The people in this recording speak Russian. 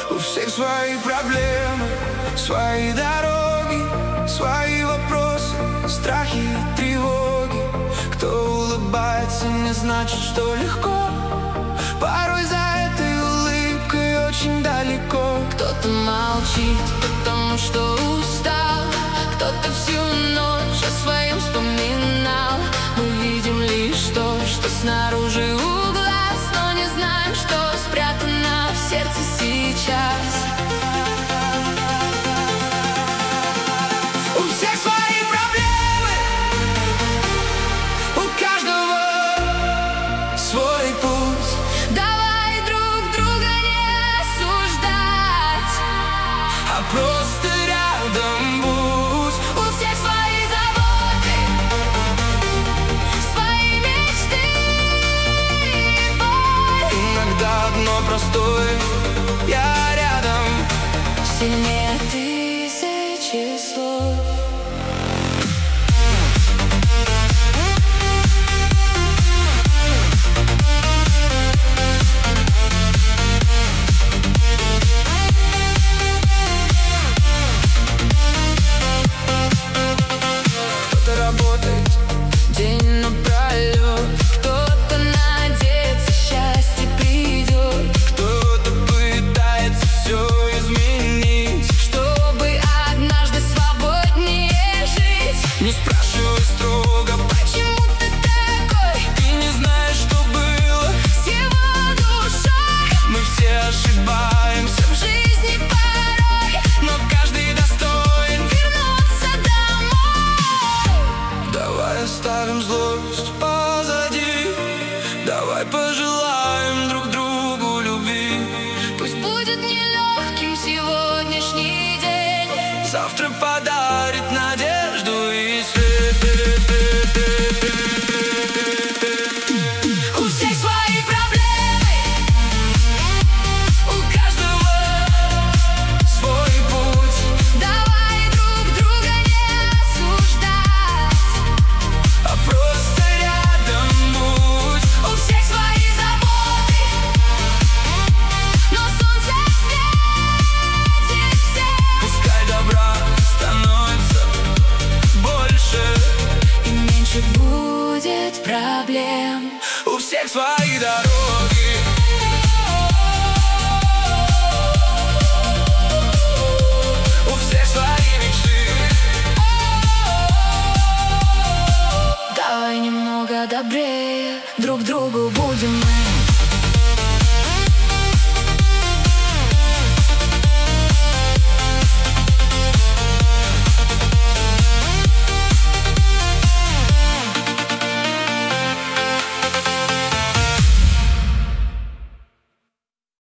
У всех свои проблемы, свои дороги, свои вопросы, страхи и тревоги. Кто улыбается, не значит, что легко. Порой за этой улыбкой очень далеко. Кто-то молчит, потому что устал, кто-то всю ночь о своем вспоминал. Мы видим лишь то, что снаружи у глаз, но не знаем, что спрятано в сердце сейчас. У всех свои проблемы, у каждого свой путь. Давай друг друга не осуждать, А просто рядом будь. у всех свои заботы, свои мечты и боль. Иногда одно простое: я рядом. Сильнее тысячи слов. Кто-то работает день напролет, Кто-то надеется, счастье придет, кто-то пытается все изменить, чтобы однажды свободнее жить. не спрашивай строго, Почему ты такой ты не знаешь, что было. с его душой? Мы все ошибаемся, В жизни порой но каждый достоин. вернуться домой. Давай оставим злость позади, давай пожелаем друг другу любви. Пусть будет нелегким сегодняшний день, Завтра подарим